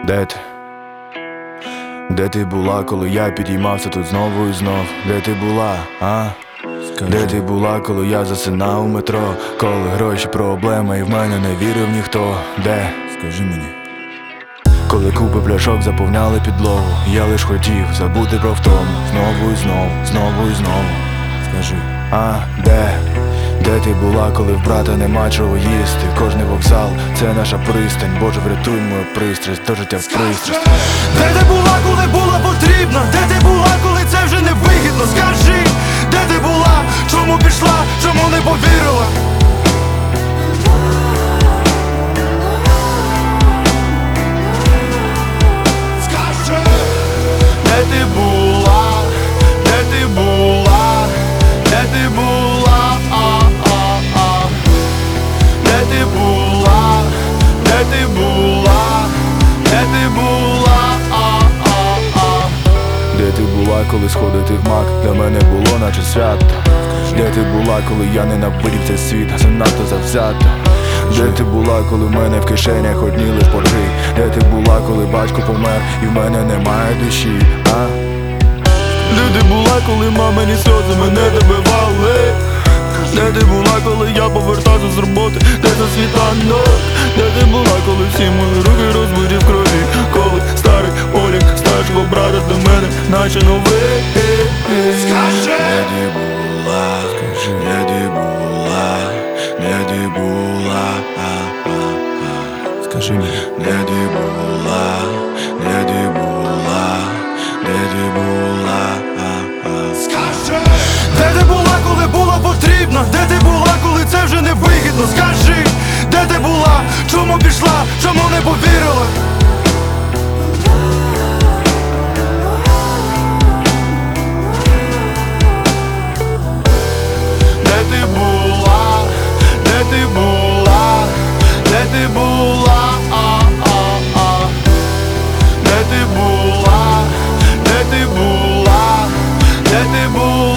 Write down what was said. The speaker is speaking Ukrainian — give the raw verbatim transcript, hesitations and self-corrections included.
Де ти? Де ти була, коли я підіймався тут знову і знов? Де ти була, а? Скажи. Де ти була, коли я засинав у метро? Коли гроші проблема і в мене не вірив ніхто? Де? Скажи мені. Коли купи пляшок заповняли підлогу, я лиш хотів забути про втому. Знову і знову, знову і знову. Скажи. А, де? Де ти була, коли в брата нема чого їсти? Кожний вокзал — це наша пристань. Боже, врятуй мою пристрасть, до життя в пристрасть. Де ти була, коли була потрібна? Де ти була, коли це вже не вигідно? Скажи, де ти була? Чому пішла? Чому не повірила? Скажи, де ти була? Де ти була? Де ти була? А-а-а. Де ти була? Де ти була? Де ти була? А-а-а. Де ти була, коли сходити в мак для мене було наче свято? Де ти була, коли я ненавидів цей світ, занадто завзято? Де ти була, коли в мене в кишенях одні лиш борги? Де ти була, коли батько помер і в мене немає душі, а? Де ти була, коли мамині сльози мене добивали? Де ти була, коли я повертався з роботи? Де за світанок? Де ти була, коли всі мої руки розбиті в крові? Коли старий Олік старшого брата до мене наче новий. Скажи, де ти була, скажи, де ти була, де ти була, а-а-а. Скажи мені, де ти була, де ти була, де ти була, а-а. Скажи, де ти була, коли була потрібна? Де ти була, коли це вже не вигідно? Скажи, де ти була? Чому пішла? Чому не повірила? Де ти була? Де ти була? Де ти була? А-а-а. Де ти була? Де ти була? Де ти була?